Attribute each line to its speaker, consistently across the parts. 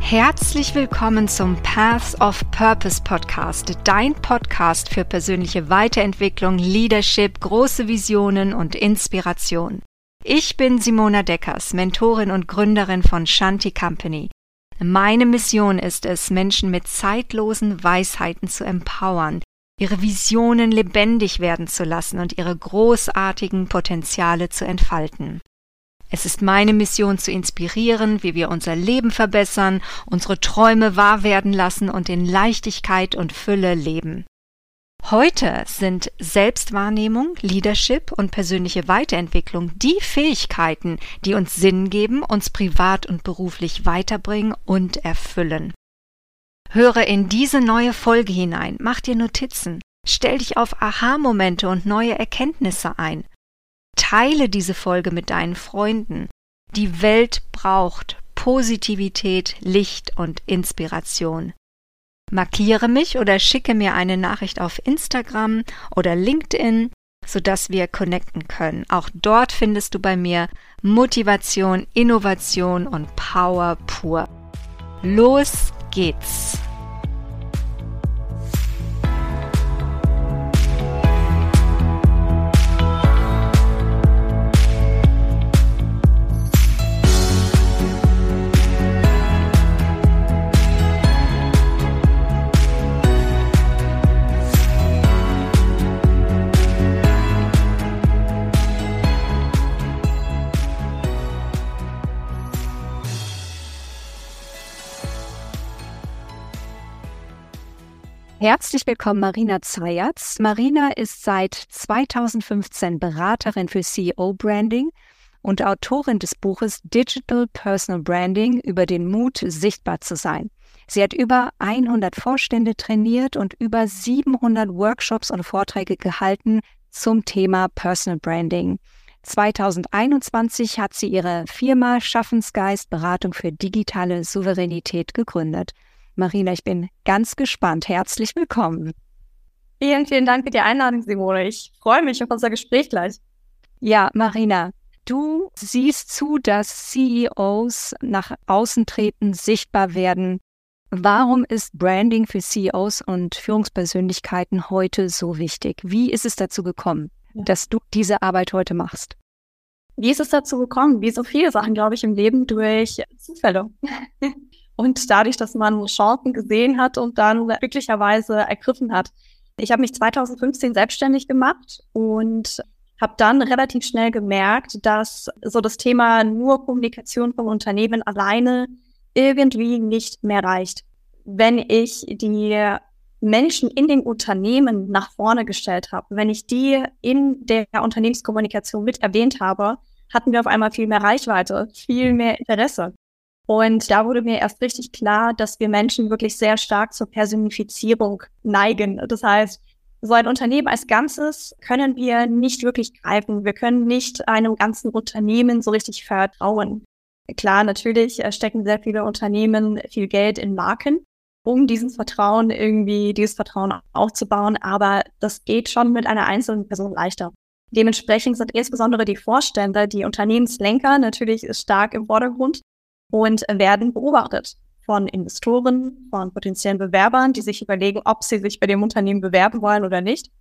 Speaker 1: Herzlich willkommen zum Paths of Purpose Podcast, dein Podcast für persönliche Weiterentwicklung, Leadership, große Visionen und Inspiration. Ich bin Simona Deckers, Mentorin und Gründerin von Shanti Company. Meine Mission ist es, Menschen mit zeitlosen Weisheiten zu empowern, ihre Visionen lebendig werden zu lassen und ihre großartigen Potenziale zu entfalten. Es ist meine Mission zu inspirieren, wie wir unser Leben verbessern, unsere Träume wahr werden lassen und in Leichtigkeit und Fülle leben. Heute sind Selbstwahrnehmung, Leadership und persönliche Weiterentwicklung die Fähigkeiten, die uns Sinn geben, uns privat und beruflich weiterbringen und erfüllen. Höre in diese neue Folge hinein, mach dir Notizen, stell dich auf Aha-Momente und neue Erkenntnisse ein. Teile diese Folge mit deinen Freunden. Die Welt braucht Positivität, Licht und Inspiration. Markiere mich oder schicke mir eine Nachricht auf Instagram oder LinkedIn, sodass wir connecten können. Auch dort findest du bei mir Motivation, Innovation und Power pur. Los geht's! Herzlich willkommen, Marina Zayatz. Marina ist seit 2015 Beraterin für CEO-Branding und Autorin des Buches Digital Personal Branding über den Mut, sichtbar zu sein. Sie hat über 100 Vorstände trainiert und über 700 Workshops und Vorträge gehalten zum Thema Personal Branding. 2021 hat sie ihre Firma Schaffensgeist Beratung für digitale Souveränität gegründet. Marina, ich bin ganz gespannt. Herzlich willkommen.
Speaker 2: Vielen, vielen Dank für die Einladung, Simone. Ich freue mich auf unser Gespräch gleich.
Speaker 1: Ja, Marina, du siehst zu, dass CEOs nach außen treten, sichtbar werden. Warum ist Branding für CEOs und Führungspersönlichkeiten heute so wichtig? Wie ist es dazu gekommen, dass du diese Arbeit heute machst?
Speaker 2: Wie ist es dazu gekommen? Wie so viele Sachen, glaube ich, im Leben durch Zufälle. Und dadurch, dass man Chancen gesehen hat und dann glücklicherweise ergriffen hat. Ich habe mich 2015 selbstständig gemacht und habe dann relativ schnell gemerkt, dass so das Thema nur Kommunikation vom Unternehmen alleine irgendwie nicht mehr reicht. Wenn ich die Menschen in den Unternehmen nach vorne gestellt habe, wenn ich die in der Unternehmenskommunikation mit erwähnt habe, hatten wir auf einmal viel mehr Reichweite, viel mehr Interesse. Und da wurde mir erst richtig klar, dass wir Menschen wirklich sehr stark zur Personifizierung neigen. Das heißt, so ein Unternehmen als Ganzes können wir nicht wirklich greifen. Wir können nicht einem ganzen Unternehmen so richtig vertrauen. Klar, natürlich stecken sehr viele Unternehmen viel Geld in Marken, um dieses Vertrauen aufzubauen. Aber das geht schon mit einer einzelnen Person leichter. Dementsprechend sind insbesondere die Vorstände, die Unternehmenslenker natürlich stark im Vordergrund und werden beobachtet von Investoren, von potenziellen Bewerbern, die sich überlegen, ob sie sich bei dem Unternehmen bewerben wollen oder nicht.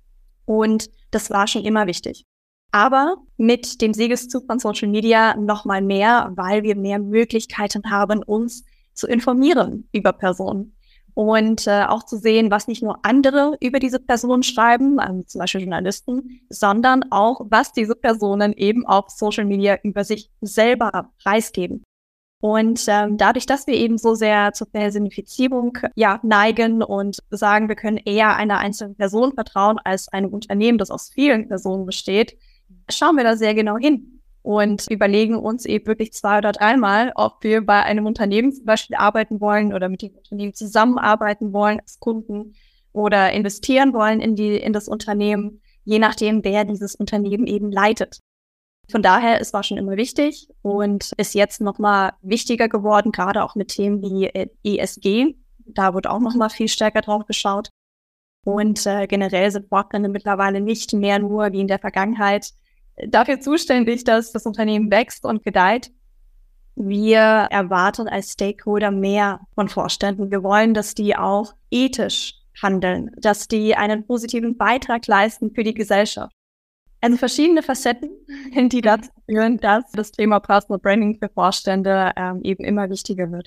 Speaker 2: Und das war schon immer wichtig. Aber mit dem Siegeszug von Social Media noch mal mehr, weil wir mehr Möglichkeiten haben, uns zu informieren über Personen. Und auch zu sehen, was nicht nur andere über diese Personen schreiben, zum Beispiel Journalisten, sondern auch, was diese Personen eben auf Social Media über sich selber preisgeben. Und dadurch, dass wir eben so sehr zur Personifizierung neigen und sagen, wir können eher einer einzelnen Person vertrauen als einem Unternehmen, das aus vielen Personen besteht, schauen wir da sehr genau hin und überlegen uns eben wirklich 2 oder 3 Mal, ob wir bei einem Unternehmen zum Beispiel arbeiten wollen oder mit dem Unternehmen zusammenarbeiten wollen als Kunden oder investieren wollen in das Unternehmen, je nachdem, wer dieses Unternehmen eben leitet. Von daher, es war schon immer wichtig und ist jetzt nochmal wichtiger geworden, gerade auch mit Themen wie ESG. Da wird auch nochmal viel stärker drauf geschaut. Und generell sind Vorstände mittlerweile nicht mehr nur wie in der Vergangenheit dafür zuständig, dass das Unternehmen wächst und gedeiht, Wir erwarten als Stakeholder mehr von Vorständen. Wir wollen, dass die auch ethisch handeln, dass die einen positiven Beitrag leisten für die Gesellschaft. Also verschiedene Facetten, die dazu führen, dass das Thema Personal Branding für Vorstände eben immer wichtiger wird.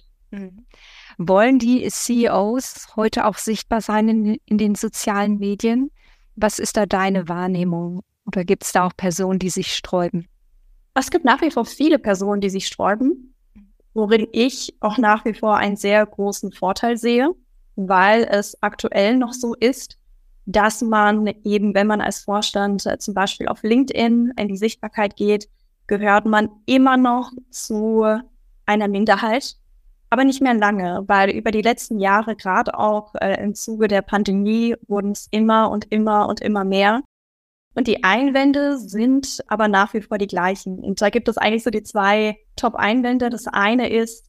Speaker 1: Wollen die CEOs heute auch sichtbar sein in den sozialen Medien? Was ist da deine Wahrnehmung? Oder gibt es da auch Personen, die sich sträuben?
Speaker 2: Es gibt nach wie vor viele Personen, die sich sträuben, worin ich auch nach wie vor einen sehr großen Vorteil sehe, weil es aktuell noch so ist, dass man eben, wenn man als Vorstand zum Beispiel auf LinkedIn in die Sichtbarkeit geht, gehört man immer noch zu einer Minderheit, aber nicht mehr lange, weil über die letzten Jahre, gerade auch im Zuge der Pandemie, wurden es immer und immer und immer mehr. Und die Einwände sind aber nach wie vor die gleichen. Und da gibt es eigentlich so die zwei Top-Einwände. Das eine ist,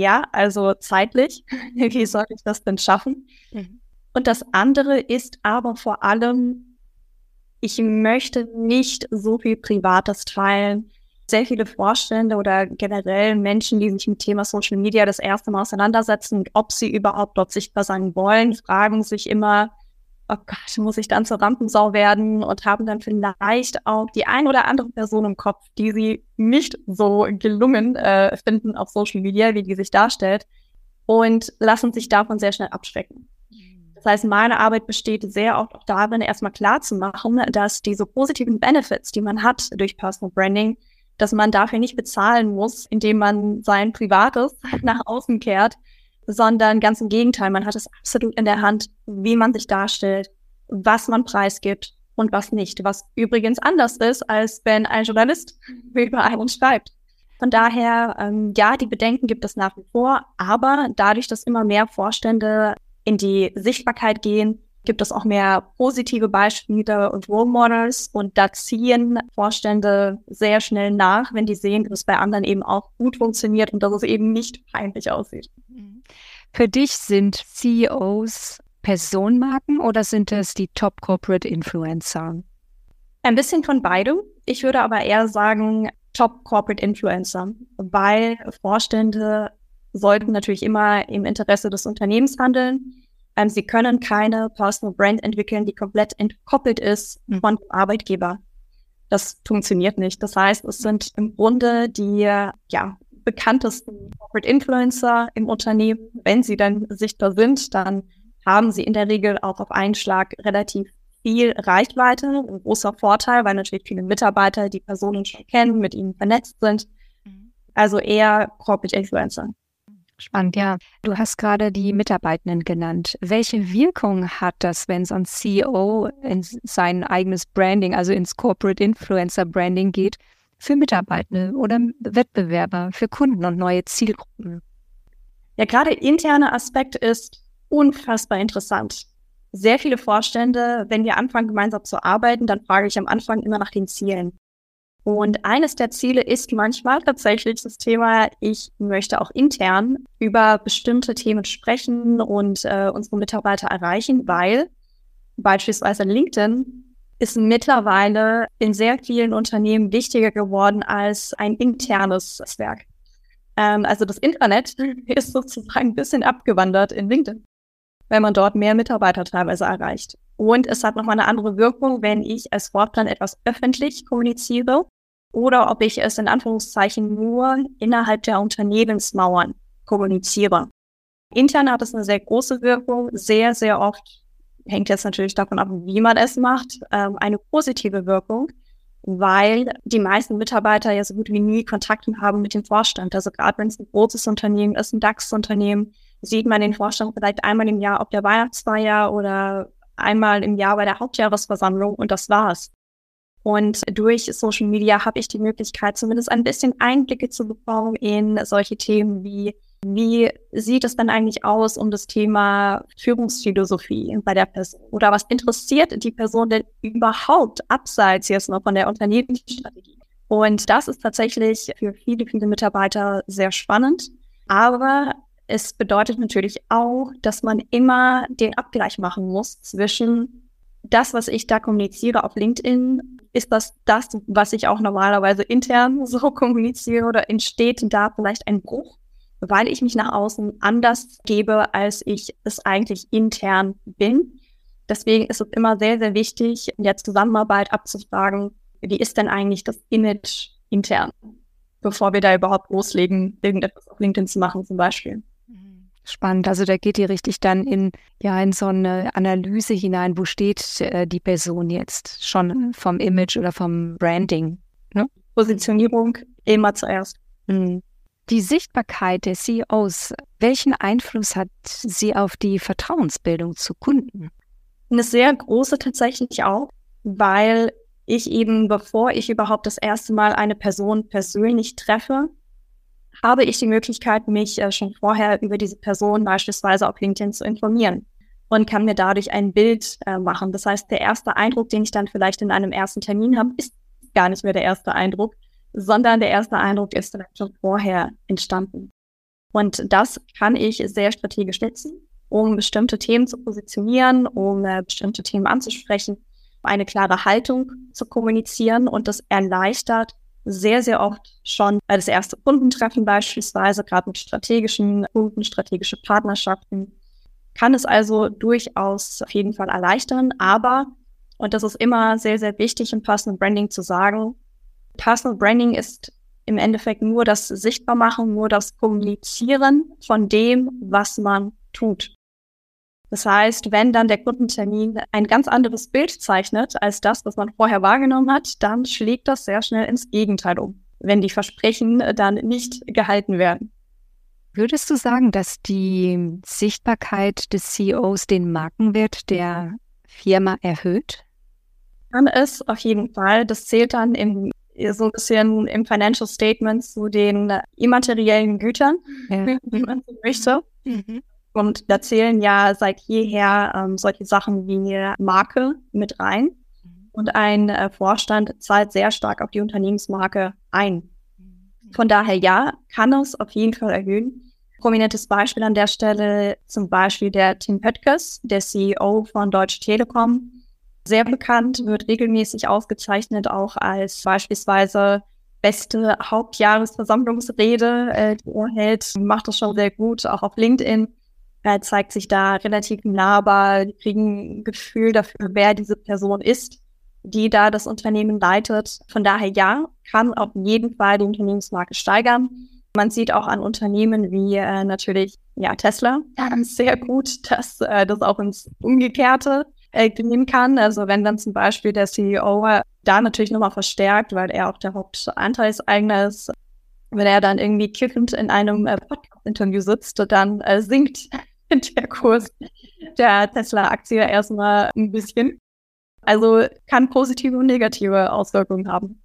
Speaker 2: also zeitlich, wie soll ich das denn schaffen? Und das andere ist aber vor allem, ich möchte nicht so viel Privates teilen. Sehr viele Vorstände oder generell Menschen, die sich mit dem Thema Social Media das erste Mal auseinandersetzen, ob sie überhaupt dort sichtbar sein wollen, fragen sich immer, oh Gott, muss ich dann zur Rampensau werden, und haben dann vielleicht auch die ein oder andere Person im Kopf, die sie nicht so gelungen finden auf Social Media, wie die sich darstellt, und lassen sich davon sehr schnell abschrecken. Das heißt, meine Arbeit besteht sehr oft auch darin, erstmal klar zu machen, dass diese positiven Benefits, die man hat durch Personal Branding, dass man dafür nicht bezahlen muss, indem man sein Privates nach außen kehrt, sondern ganz im Gegenteil, man hat es absolut in der Hand, wie man sich darstellt, was man preisgibt und was nicht. Was übrigens anders ist, als wenn ein Journalist über einen schreibt. Von daher, die Bedenken gibt es nach wie vor, aber dadurch, dass immer mehr Vorstände in die Sichtbarkeit gehen, gibt es auch mehr positive Beispiele und Role Models, und da ziehen Vorstände sehr schnell nach, wenn die sehen, dass es bei anderen eben auch gut funktioniert und dass es eben nicht peinlich aussieht.
Speaker 1: Für dich sind CEOs Personenmarken oder sind es die Top Corporate Influencer?
Speaker 2: Ein bisschen von beidem. Ich würde aber eher sagen Top Corporate Influencer, weil Vorstände sollten natürlich immer im Interesse des Unternehmens handeln. Sie können keine Personal Brand entwickeln, die komplett entkoppelt ist von dem Arbeitgeber. Das funktioniert nicht. Das heißt, es sind im Grunde die bekanntesten Corporate Influencer im Unternehmen. Wenn sie dann sichtbar sind, dann haben sie in der Regel auch auf einen Schlag relativ viel Reichweite. Ein großer Vorteil, weil natürlich viele Mitarbeiter die Personen schon kennen, mit ihnen vernetzt sind. Also eher Corporate Influencer.
Speaker 1: Spannend, ja. Du hast gerade die Mitarbeitenden genannt. Welche Wirkung hat das, wenn so ein CEO in sein eigenes Branding, also ins Corporate Influencer Branding geht, für Mitarbeitende oder Wettbewerber, für Kunden und neue Zielgruppen?
Speaker 2: Ja, gerade der interne Aspekt ist unfassbar interessant. Sehr viele Vorstände, wenn wir anfangen, gemeinsam zu arbeiten, dann frage ich am Anfang immer nach den Zielen. Und eines der Ziele ist manchmal tatsächlich das Thema, ich möchte auch intern über bestimmte Themen sprechen und unsere Mitarbeiter erreichen, weil beispielsweise LinkedIn ist mittlerweile in sehr vielen Unternehmen wichtiger geworden als ein internes Netzwerk. Also das Intranet ist sozusagen ein bisschen abgewandert in LinkedIn, weil man dort mehr Mitarbeiter teilweise erreicht. Und es hat nochmal eine andere Wirkung, wenn ich als Vorstand etwas öffentlich kommuniziere oder ob ich es in Anführungszeichen nur innerhalb der Unternehmensmauern kommuniziere. Intern hat es eine sehr große Wirkung, sehr, sehr oft, hängt jetzt natürlich davon ab, wie man es macht, eine positive Wirkung, weil die meisten Mitarbeiter ja so gut wie nie Kontakt haben mit dem Vorstand. Also gerade wenn es ein großes Unternehmen ist, ein DAX-Unternehmen, sieht man den Vorstand vielleicht einmal im Jahr auf der Weihnachtsfeier oder einmal im Jahr bei der Hauptjahresversammlung, und das war's. Und durch Social Media habe ich die Möglichkeit, zumindest ein bisschen Einblicke zu bekommen in solche Themen wie sieht es denn eigentlich aus um das Thema Führungsphilosophie bei der Person? Oder was interessiert die Person denn überhaupt abseits jetzt noch von der Unternehmensstrategie? Und das ist tatsächlich für viele, viele Mitarbeiter sehr spannend. Aber es bedeutet natürlich auch, dass man immer den Abgleich machen muss zwischen das, was ich da kommuniziere auf LinkedIn, ist das, was ich auch normalerweise intern so kommuniziere, oder entsteht da vielleicht ein Bruch, weil ich mich nach außen anders gebe, als ich es eigentlich intern bin. Deswegen ist es immer sehr, sehr wichtig, in der Zusammenarbeit abzufragen, wie ist denn eigentlich das Image intern, bevor wir da überhaupt loslegen, irgendetwas auf LinkedIn zu machen zum Beispiel.
Speaker 1: Spannend, also da geht ihr richtig dann in so eine Analyse hinein, wo steht die Person jetzt schon vom Image oder vom Branding, ne?
Speaker 2: Positionierung immer zuerst.
Speaker 1: Die Sichtbarkeit der CEOs, welchen Einfluss hat sie auf die Vertrauensbildung zu Kunden?
Speaker 2: Eine sehr große tatsächlich auch, weil ich eben, bevor ich überhaupt das erste Mal eine Person persönlich treffe, habe ich die Möglichkeit, mich schon vorher über diese Person beispielsweise auf LinkedIn zu informieren und kann mir dadurch ein Bild machen. Das heißt, der erste Eindruck, den ich dann vielleicht in einem ersten Termin habe, ist gar nicht mehr der erste Eindruck, sondern der erste Eindruck ist dann schon vorher entstanden. Und das kann ich sehr strategisch nutzen, um bestimmte Themen zu positionieren, um bestimmte Themen anzusprechen, eine klare Haltung zu kommunizieren, und das erleichtert sehr, sehr oft schon das erste Kundentreffen beispielsweise, gerade mit strategischen Kunden, strategische Partnerschaften. Kann es also durchaus auf jeden Fall erleichtern, aber, und das ist immer sehr, sehr wichtig im Personal Branding zu sagen, Personal Branding ist im Endeffekt nur das Sichtbarmachen, nur das Kommunizieren von dem, was man tut. Das heißt, wenn dann der Kundentermin ein ganz anderes Bild zeichnet als das, was man vorher wahrgenommen hat, dann schlägt das sehr schnell ins Gegenteil um, wenn die Versprechen dann nicht gehalten werden.
Speaker 1: Würdest du sagen, dass die Sichtbarkeit des CEOs den Markenwert der Firma erhöht?
Speaker 2: Kann es auf jeden Fall. Das zählt dann so ein bisschen im Financial Statement zu den immateriellen Gütern, wie man so möchte. Und da zählen ja seit jeher solche Sachen wie Marke mit rein. Und ein Vorstand zahlt sehr stark auf die Unternehmensmarke ein. Von daher ja, kann es auf jeden Fall erhöhen. Prominentes Beispiel an der Stelle zum Beispiel der Tim Höttges, der CEO von Deutsche Telekom. Sehr bekannt, wird regelmäßig ausgezeichnet, auch als beispielsweise beste Hauptjahresversammlungsrede, die er hält. Macht das schon sehr gut, auch auf LinkedIn. Er zeigt sich da relativ nahbar, die kriegen ein Gefühl dafür, wer diese Person ist, die da das Unternehmen leitet. Von daher ja, kann auf jeden Fall die Unternehmensmarke steigern. Man sieht auch an Unternehmen wie natürlich Tesla sehr gut, dass das auch ins Umgekehrte gehen kann. Also wenn dann zum Beispiel der CEO da natürlich nochmal verstärkt, weil er auch der Hauptanteilseigner ist, wenn er dann irgendwie kiffend in einem Podcast-Interview sitzt, dann sinkt der Kurs der Tesla-Aktie erstmal ein bisschen. Also kann positive und negative Auswirkungen haben.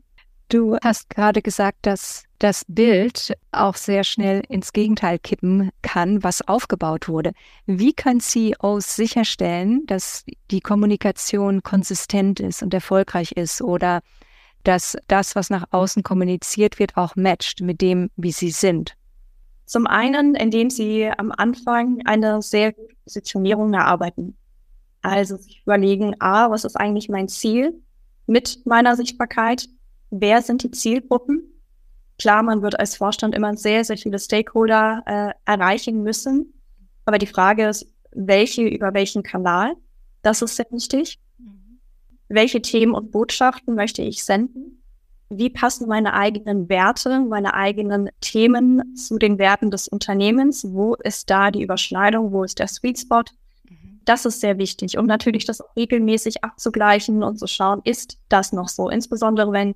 Speaker 1: Du hast gerade gesagt, dass das Bild auch sehr schnell ins Gegenteil kippen kann, was aufgebaut wurde. Wie können CEOs sicherstellen, dass die Kommunikation konsistent ist und erfolgreich ist, oder dass das, was nach außen kommuniziert wird, auch matcht mit dem, wie sie sind?
Speaker 2: Zum einen, indem sie am Anfang eine sehr gute Positionierung erarbeiten. Also sich überlegen, was ist eigentlich mein Ziel mit meiner Sichtbarkeit? Wer sind die Zielgruppen? Klar, man wird als Vorstand immer sehr, sehr viele Stakeholder erreichen müssen. Aber die Frage ist, über welchen Kanal? Das ist sehr wichtig. Welche Themen und Botschaften möchte ich senden? Wie passen meine eigenen Werte, meine eigenen Themen zu den Werten des Unternehmens? Wo ist da die Überschneidung? Wo ist der Sweet Spot? Das ist sehr wichtig. Und natürlich das auch regelmäßig abzugleichen und zu schauen, ist das noch so? Insbesondere wenn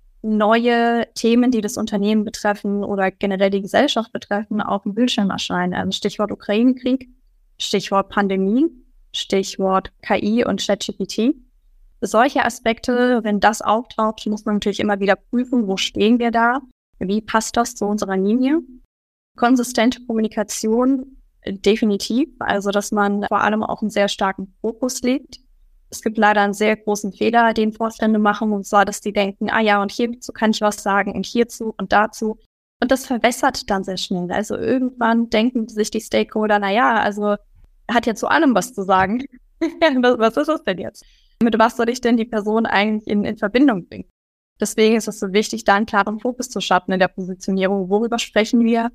Speaker 2: neue Themen, die das Unternehmen betreffen oder generell die Gesellschaft betreffen, auf dem Bildschirm erscheinen. Also Stichwort Ukraine-Krieg, Stichwort Pandemie, Stichwort KI und ChatGPT. Solche Aspekte, wenn das auftaucht, muss man natürlich immer wieder prüfen, wo stehen wir da? Wie passt das zu unserer Linie? Konsistente Kommunikation, definitiv. Also, dass man vor allem auch einen sehr starken Fokus legt. Es gibt leider einen sehr großen Fehler, den Vorstände machen, und zwar, dass die denken, und hierzu kann ich was sagen und hierzu und dazu. Und das verwässert dann sehr schnell. Also irgendwann denken sich die Stakeholder, also er hat ja zu allem was zu sagen. Was ist das denn jetzt? Mit was soll ich denn die Person eigentlich in Verbindung bringen? Deswegen ist es so wichtig, da einen klaren Fokus zu schaffen in der Positionierung. Worüber sprechen wir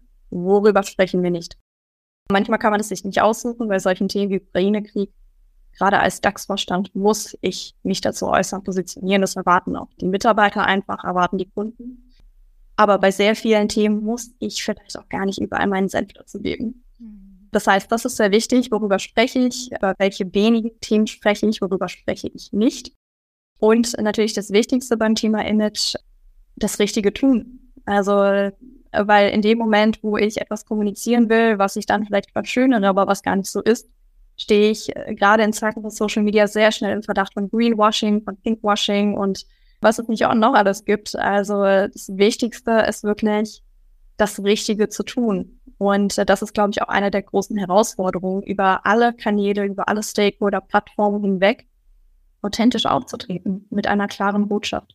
Speaker 2: nicht? Manchmal kann man es sich nicht aussuchen, bei solchen Themen wie Ukraine-Krieg. Gerade als DAX-Vorstand muss ich mich dazu äußern, positionieren. Das erwarten auch die Mitarbeiter einfach, erwarten die Kunden. Aber bei sehr vielen Themen muss ich vielleicht auch gar nicht überall meinen Senf dazu geben. Das heißt, das ist sehr wichtig. Worüber spreche ich? Über welche wenigen Themen spreche ich? Worüber spreche ich nicht? Und natürlich das Wichtigste beim Thema Image, das richtige Tun. Also, weil in dem Moment, wo ich etwas kommunizieren will, was ich dann vielleicht verschönere, aber was gar nicht so ist, stehe ich gerade in Zeiten von Social Media sehr schnell im Verdacht von Greenwashing, von Pinkwashing und was es nicht auch noch alles gibt. Also das Wichtigste ist wirklich, das Richtige zu tun. Und das ist, glaube ich, auch eine der großen Herausforderungen, über alle Kanäle, über alle Stakeholder, Plattformen hinweg authentisch aufzutreten, mit einer klaren Botschaft.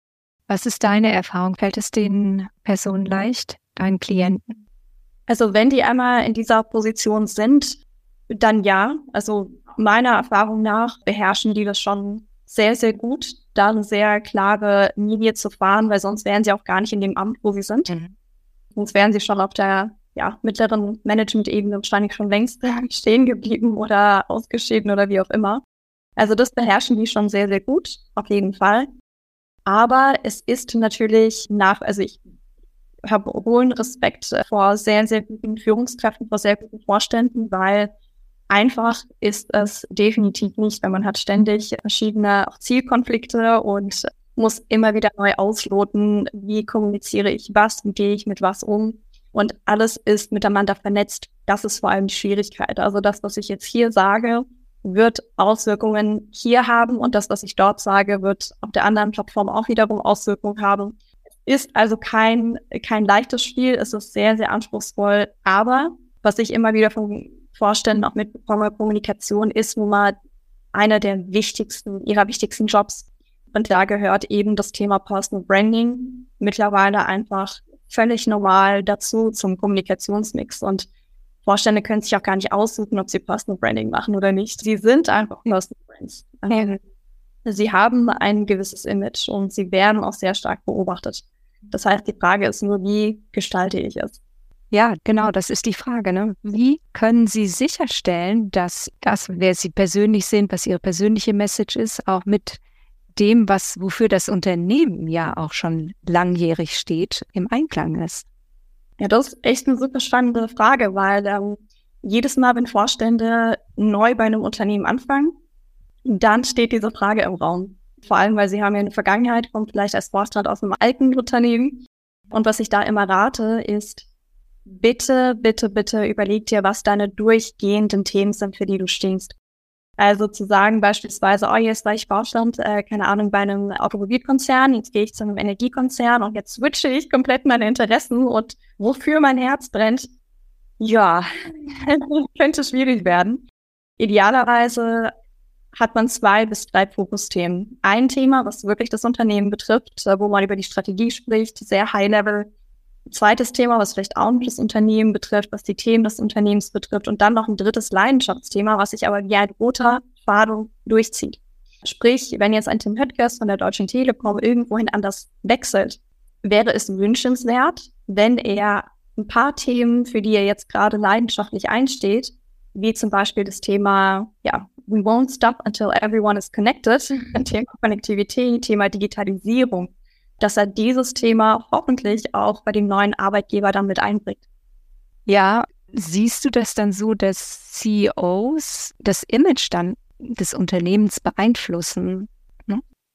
Speaker 1: Was ist deine Erfahrung? Fällt es den Personen leicht, deinen Klienten?
Speaker 2: Also wenn die einmal in dieser Position sind, dann ja. Also meiner Erfahrung nach beherrschen die das schon sehr, sehr gut, da eine sehr klare Linie zu fahren, weil sonst wären sie auch gar nicht in dem Amt, wo sie sind. Sonst wären sie schon auf der mittleren Management-Ebene wahrscheinlich schon längst stehen geblieben oder ausgeschieden oder wie auch immer. Also das beherrschen die schon sehr, sehr gut, auf jeden Fall. Aber es ist natürlich also ich habe hohen Respekt vor sehr, sehr guten Führungskräften, vor sehr guten Vorständen, weil einfach ist es definitiv nicht, weil man hat ständig verschiedene auch Zielkonflikte und muss immer wieder neu ausloten, wie kommuniziere ich was, wie gehe ich mit was um. Und alles ist miteinander vernetzt. Das ist vor allem die Schwierigkeit. Also das, was ich jetzt hier sage, wird Auswirkungen hier haben und das, was ich dort sage, wird auf der anderen Plattform auch wiederum Auswirkungen haben. Es ist also kein leichtes Spiel, es ist sehr, sehr anspruchsvoll, aber was ich immer wieder von Vorständen auch mitbekomme, Kommunikation ist nun mal einer der ihrer wichtigsten Jobs. Und da gehört eben das Thema Personal Branding mittlerweile einfach völlig normal dazu zum Kommunikationsmix. Und Vorstände können sich auch gar nicht aussuchen, ob sie Personal Branding machen oder nicht. Sie sind einfach Personal Brands. Sie haben ein gewisses Image und sie werden auch sehr stark beobachtet. Das heißt, die Frage ist nur, wie gestalte ich es?
Speaker 1: Ja, genau, das ist die Frage, ne? Wie können Sie sicherstellen, dass das, wer Sie persönlich sind, was Ihre persönliche Message ist, auch mit dem, wofür das Unternehmen ja auch schon langjährig steht, im Einklang ist?
Speaker 2: Ja, das ist echt eine super spannende Frage, weil jedes Mal, wenn Vorstände neu bei einem Unternehmen anfangen, dann steht diese Frage im Raum. Vor allem, weil sie haben ja eine Vergangenheit, kommt vielleicht als Vorstand aus einem alten Unternehmen. Und was ich da immer rate, ist, bitte, bitte, bitte überleg dir, was deine durchgehenden Themen sind, für die du stehst. Also zu sagen beispielsweise, jetzt war ich Vorstand, keine Ahnung, bei einem Automobilkonzern, jetzt gehe ich zu einem Energiekonzern und jetzt switche ich komplett meine Interessen und wofür mein Herz brennt, ja, könnte schwierig werden. Idealerweise hat man 2 bis 3 Fokusthemen. Ein Thema, was wirklich das Unternehmen betrifft, wo man über die Strategie spricht, sehr high-level. Zweites Thema, was vielleicht auch das Unternehmen betrifft, was die Themen des Unternehmens betrifft und dann noch ein drittes Leidenschaftsthema, was sich aber wie ein roter Faden durchzieht. Sprich, wenn jetzt ein Tim Höttges von der Deutschen Telekom irgendwohin anders wechselt, wäre es wünschenswert, wenn er ein paar Themen, für die er jetzt gerade leidenschaftlich einsteht, wie zum Beispiel das Thema, we won't stop until everyone is connected, Thema Konnektivität, Thema Digitalisierung, dass er dieses Thema hoffentlich auch bei dem neuen Arbeitgeber dann mit einbringt.
Speaker 1: Ja, siehst du das dann so, dass CEOs das Image dann des Unternehmens beeinflussen? Ne?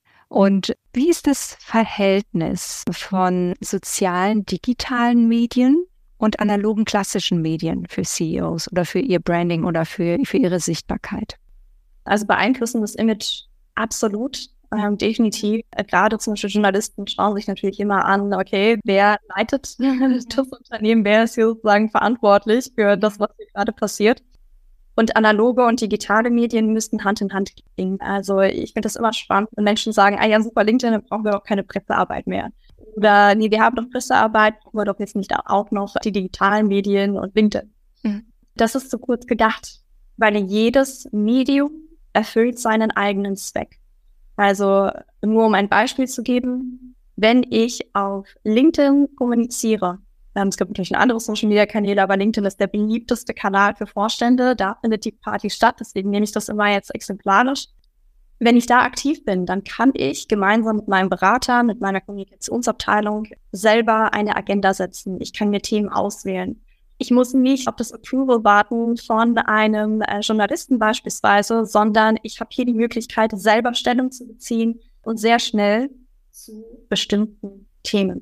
Speaker 1: Und wie ist das Verhältnis von sozialen, digitalen Medien und analogen, klassischen Medien für CEOs oder für ihr Branding oder für ihre Sichtbarkeit?
Speaker 2: Also beeinflussen das Image absolut. Definitiv. Gerade zum Beispiel Journalisten schauen sich natürlich immer an, okay, wer leitet das Unternehmen, wer ist hier sozusagen verantwortlich für das, was hier gerade passiert. Und analoge und digitale Medien müssten Hand in Hand gehen. Also ich finde das immer spannend, wenn Menschen sagen, ja super, LinkedIn, dann brauchen wir auch keine Pressearbeit mehr. Oder nee, wir haben doch Pressearbeit, brauchen wir doch jetzt nicht auch noch die digitalen Medien und LinkedIn. Das ist zu kurz gedacht, weil jedes Medium erfüllt seinen eigenen Zweck. Also nur um ein Beispiel zu geben, wenn ich auf LinkedIn kommuniziere, es gibt natürlich andere Social-Media-Kanäle, aber LinkedIn ist der beliebteste Kanal für Vorstände. Da findet die Party statt, deswegen nehme ich das immer jetzt exemplarisch. Wenn ich da aktiv bin, dann kann ich gemeinsam mit meinem Berater, mit meiner Kommunikationsabteilung selber eine Agenda setzen. Ich kann mir Themen auswählen. Ich muss nicht auf das Approval warten von einem Journalisten beispielsweise, sondern ich habe hier die Möglichkeit, selber Stellung zu beziehen und sehr schnell zu bestimmten Themen.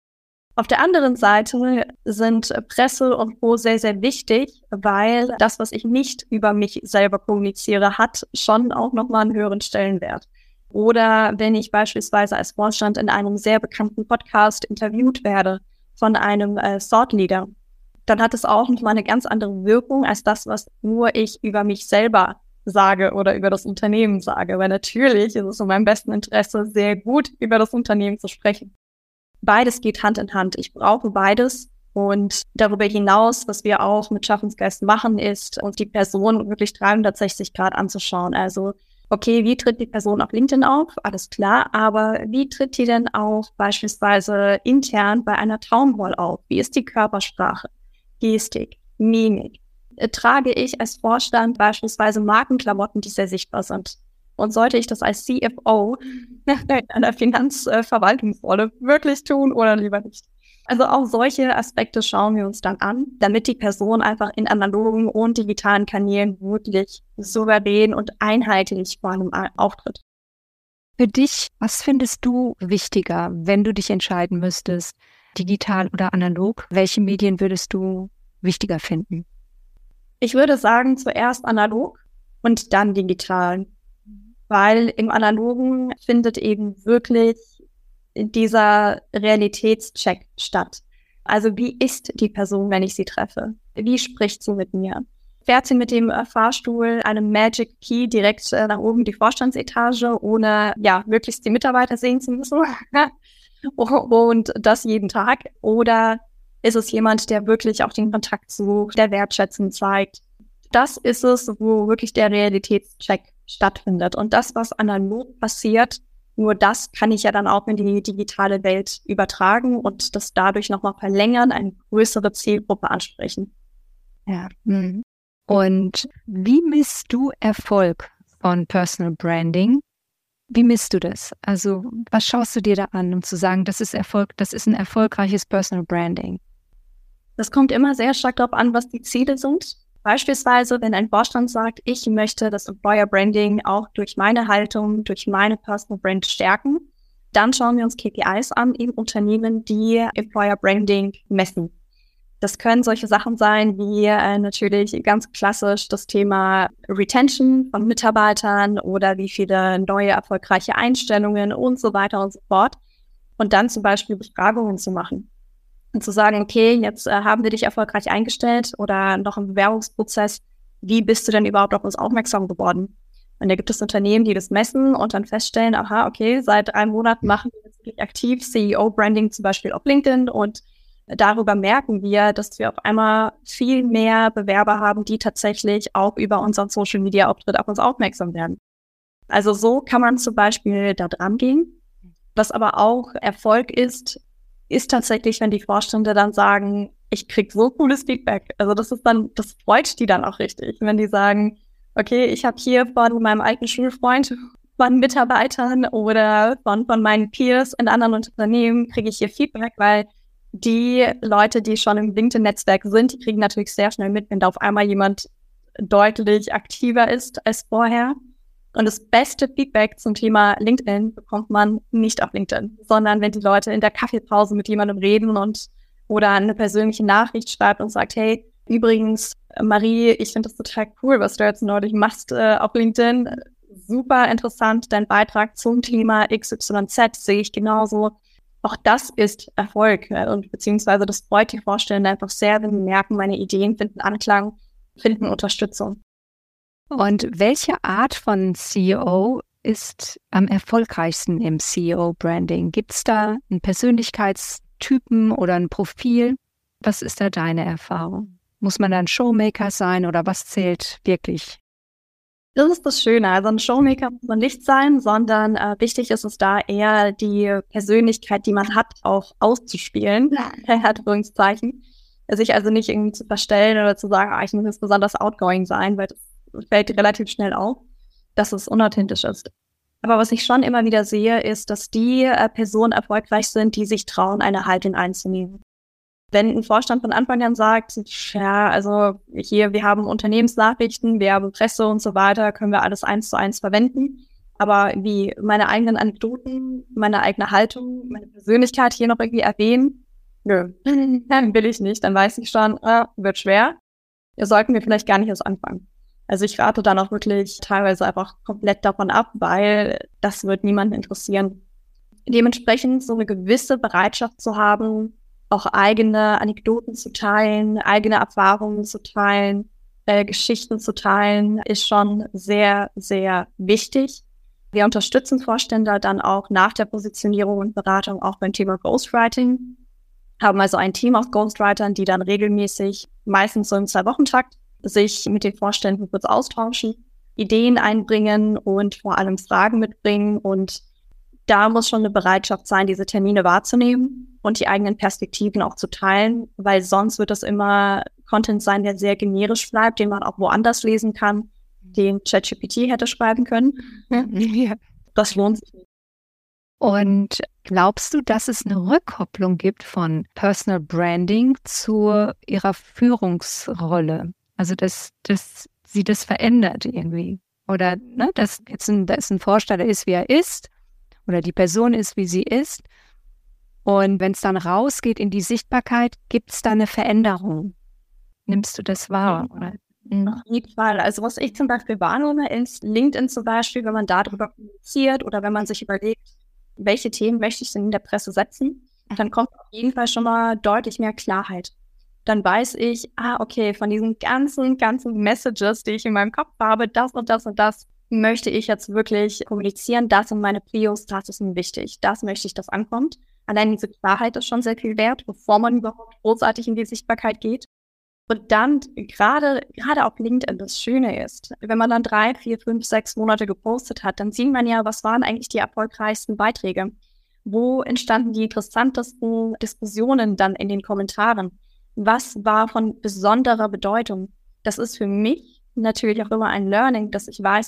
Speaker 2: Auf der anderen Seite sind Presse und Co. sehr, sehr wichtig, weil das, was ich nicht über mich selber kommuniziere, hat schon auch nochmal einen höheren Stellenwert. Oder wenn ich beispielsweise als Vorstand in einem sehr bekannten Podcast interviewt werde von einem Thought Leader, dann hat es auch nochmal eine ganz andere Wirkung als das, was nur ich über mich selber sage oder über das Unternehmen sage. Weil natürlich ist es in meinem besten Interesse, sehr gut über das Unternehmen zu sprechen. Beides geht Hand in Hand. Ich brauche beides. Und darüber hinaus, was wir auch mit Schaffensgeist machen, ist, uns die Person wirklich 360 Grad anzuschauen. Also, okay, wie tritt die Person auf LinkedIn auf? Alles klar. Aber wie tritt die denn auch beispielsweise intern bei einer Town Hall auf? Wie ist die Körpersprache, Gestik, Mimik? Trage ich als Vorstand beispielsweise Markenklamotten, die sehr sichtbar sind? Und sollte ich das als CFO in einer Finanzverwaltungsrolle wirklich tun oder lieber nicht? Also auch solche Aspekte schauen wir uns dann an, damit die Person einfach in analogen und digitalen Kanälen wirklich souverän und einheitlich vor allem auftritt.
Speaker 1: Für dich, was findest du wichtiger, wenn du dich entscheiden müsstest, digital oder analog? Welche Medien würdest du wichtiger finden?
Speaker 2: Ich würde sagen, zuerst analog und dann digital. Weil im Analogen findet eben wirklich dieser Realitätscheck statt. Also wie ist die Person, wenn ich sie treffe? Wie spricht sie mit mir? Fährt sie mit dem Fahrstuhl, einem Magic Key direkt nach oben die Vorstandsetage, ohne möglichst die Mitarbeiter sehen zu müssen? Und das jeden Tag? Oder ist es jemand, der wirklich auch den Kontakt sucht, der Wertschätzung zeigt? Das ist es, wo wirklich der Realitätscheck stattfindet. Und das, was analog passiert, nur das kann ich ja dann auch in die digitale Welt übertragen und das dadurch nochmal verlängern, eine größere Zielgruppe ansprechen.
Speaker 1: Ja. Und wie misst du Erfolg von Personal Branding? Wie misst du das? Also, was schaust du dir da an, um zu sagen, das ist Erfolg, das ist ein erfolgreiches Personal Branding?
Speaker 2: Das kommt immer sehr stark darauf an, was die Ziele sind. Beispielsweise, wenn ein Vorstand sagt, ich möchte das Employer Branding auch durch meine Haltung, durch meine Personal Brand stärken, dann schauen wir uns KPIs an in Unternehmen, die Employer Branding messen. Das können solche Sachen sein wie natürlich ganz klassisch das Thema Retention von Mitarbeitern oder wie viele neue erfolgreiche Einstellungen und so weiter und so fort. Und dann zum Beispiel Befragungen zu machen. Und zu sagen, okay, jetzt haben wir dich erfolgreich eingestellt oder noch im Bewerbungsprozess, wie bist du denn überhaupt auf uns aufmerksam geworden? Und da gibt es Unternehmen, die das messen und dann feststellen, aha, okay, seit 3 Monaten machen wir jetzt wirklich aktiv CEO-Branding zum Beispiel auf LinkedIn und darüber merken wir, dass wir auf einmal viel mehr Bewerber haben, die tatsächlich auch über unseren Social-Media-Auftritt auf uns aufmerksam werden. Also so kann man zum Beispiel da dran gehen. Was aber auch Erfolg ist tatsächlich, wenn die Vorstände dann sagen, ich krieg so cooles Feedback. Also das freut die dann auch richtig, wenn die sagen, okay, ich habe hier von meinem alten Schulfreund, von Mitarbeitern oder von meinen Peers in anderen Unternehmen kriege ich hier Feedback, weil die Leute, die schon im LinkedIn-Netzwerk sind, die kriegen natürlich sehr schnell mit, wenn da auf einmal jemand deutlich aktiver ist als vorher. Und das beste Feedback zum Thema LinkedIn bekommt man nicht auf LinkedIn, sondern wenn die Leute in der Kaffeepause mit jemandem reden oder eine persönliche Nachricht schreibt und sagt, hey, übrigens, Marie, ich finde das total cool, was du jetzt neulich machst auf LinkedIn. Super interessant, dein Beitrag zum Thema XYZ sehe ich genauso. Auch das ist Erfolg und beziehungsweise das freut die Vorstände einfach sehr, wenn sie merken, meine Ideen finden Anklang, finden Unterstützung.
Speaker 1: Und welche Art von CEO ist am erfolgreichsten im CEO-Branding? Gibt es da einen Persönlichkeitstypen oder ein Profil? Was ist da deine Erfahrung? Muss man da ein Showmaker sein oder was zählt wirklich?
Speaker 2: Das ist das Schöne. Also ein Showmaker muss man nicht sein, sondern wichtig ist es da eher die Persönlichkeit, die man hat, auch auszuspielen, in Anführungszeichen. Sich also nicht irgendwie zu verstellen oder zu sagen, ich muss jetzt besonders outgoing sein, weil das fällt relativ schnell auf, dass es unauthentisch ist. Aber was ich schon immer wieder sehe, ist, dass die Personen erfolgreich sind, die sich trauen, eine Haltung einzunehmen. Wenn ein Vorstand von Anfang an sagt, ja, also hier, wir haben Unternehmensnachrichten, wir haben Presse und so weiter, können wir alles 1:1 verwenden. Aber wie meine eigenen Anekdoten, meine eigene Haltung, meine Persönlichkeit hier noch irgendwie erwähnen, nö, dann will ich nicht. Dann weiß ich schon, wird schwer. Ja, sollten wir vielleicht gar nicht erst anfangen. Also ich rate dann auch wirklich teilweise einfach komplett davon ab, weil das wird niemanden interessieren. Dementsprechend so eine gewisse Bereitschaft zu haben, auch eigene Anekdoten zu teilen, eigene Erfahrungen zu teilen, Geschichten zu teilen, ist schon sehr, sehr wichtig. Wir unterstützen Vorstände dann auch nach der Positionierung und Beratung auch beim Thema Ghostwriting, haben also ein Team aus Ghostwritern, die dann regelmäßig, meistens so im 2-Wochen-Takt, sich mit den Vorständen kurz austauschen, Ideen einbringen und vor allem Fragen mitbringen. Und da muss schon eine Bereitschaft sein, diese Termine wahrzunehmen und die eigenen Perspektiven auch zu teilen, weil sonst wird das immer Content sein, der sehr generisch bleibt, den man auch woanders lesen kann, den ChatGPT hätte schreiben können.
Speaker 1: Ja.
Speaker 2: Das lohnt sich nicht.
Speaker 1: Und glaubst du, dass es eine Rückkopplung gibt von Personal Branding zu ihrer Führungsrolle? Also, dass sie das verändert irgendwie? Oder dass jetzt ein Vorstand ist, wie er ist, oder die Person ist, wie sie ist. Und wenn es dann rausgeht in die Sichtbarkeit, gibt es da eine Veränderung? Nimmst du das wahr? Oder?
Speaker 2: Auf jeden Fall. Also was ich zum Beispiel wahrnehme, ist LinkedIn zum Beispiel, wenn man darüber kommuniziert oder wenn man sich überlegt, welche Themen möchte ich denn in der Presse setzen, dann kommt auf jeden Fall schon mal deutlich mehr Klarheit. Dann weiß ich, okay, von diesen ganzen Messages, die ich in meinem Kopf habe, das und das und das möchte ich jetzt wirklich kommunizieren, das sind meine Prios, das ist mir wichtig, das möchte ich, dass ankommt. Allein diese Klarheit ist schon sehr viel wert, bevor man überhaupt großartig in die Sichtbarkeit geht. Und dann gerade auf LinkedIn das Schöne ist, wenn man dann 3, 4, 5, 6 Monate gepostet hat, dann sieht man ja, was waren eigentlich die erfolgreichsten Beiträge? Wo entstanden die interessantesten Diskussionen dann in den Kommentaren? Was war von besonderer Bedeutung? Das ist für mich natürlich auch immer ein Learning, dass ich weiß,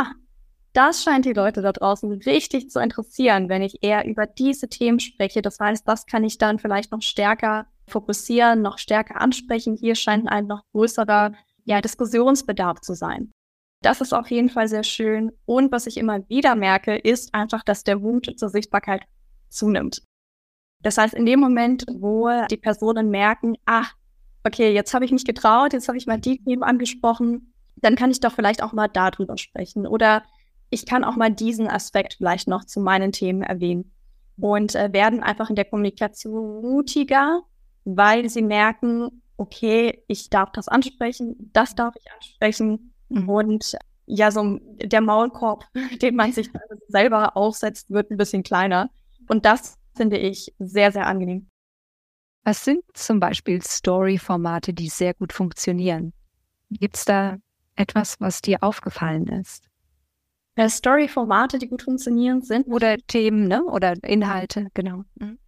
Speaker 2: das scheint die Leute da draußen richtig zu interessieren, wenn ich eher über diese Themen spreche. Das heißt, das kann ich dann vielleicht noch stärker fokussieren, noch stärker ansprechen. Hier scheint ein noch größerer Diskussionsbedarf zu sein. Das ist auf jeden Fall sehr schön. Und was ich immer wieder merke, ist einfach, dass der Mut zur Sichtbarkeit zunimmt. Das heißt, in dem Moment, wo die Personen merken, okay, jetzt habe ich mich getraut, jetzt habe ich mal die Themen angesprochen, dann kann ich doch vielleicht auch mal darüber sprechen. Oder ich kann auch mal diesen Aspekt vielleicht noch zu meinen Themen erwähnen. Und werden einfach in der Kommunikation mutiger, weil sie merken, okay, ich darf das ansprechen, das darf ich ansprechen. Und so der Maulkorb, den man sich selber aufsetzt, wird ein bisschen kleiner. Und das finde ich sehr, sehr angenehm.
Speaker 1: Was sind zum Beispiel Story-Formate, die sehr gut funktionieren? Gibt es da etwas, was dir aufgefallen ist?
Speaker 2: Story-Formate, die gut funktionieren, sind...
Speaker 1: Oder Themen, oder Inhalte, genau.